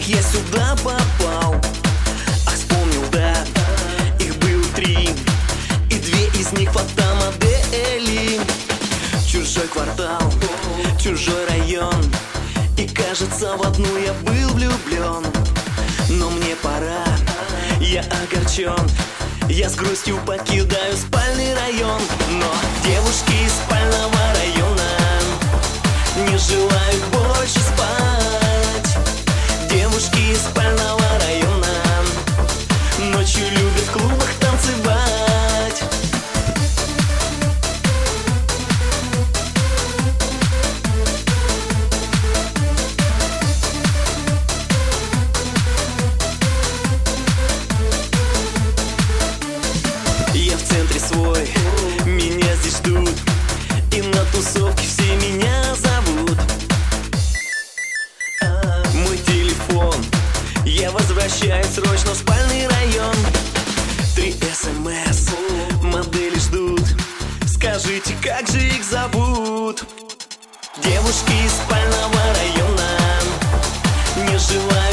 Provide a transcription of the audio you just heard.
я сюда попал? Ах, вспомнил, да, их было 3, и 2 из них фотомодели. Чужой квартал, чужой район, и кажется, в одну я был влюблен. Но мне пора, я огорчен, я с грустью покидаю спальный район. Но девушки из спального района не желают больше спать. Девушки из спального района ночью любят в клубах танцевать. Я в центре свой, меня здесь ждут, и на тусовке все меня зовут. Мой телефон, я возвращаюсь срочно в спальный район. 3 СМС, модели ждут, скажите, как же их зовут? Девушки из спального района не желают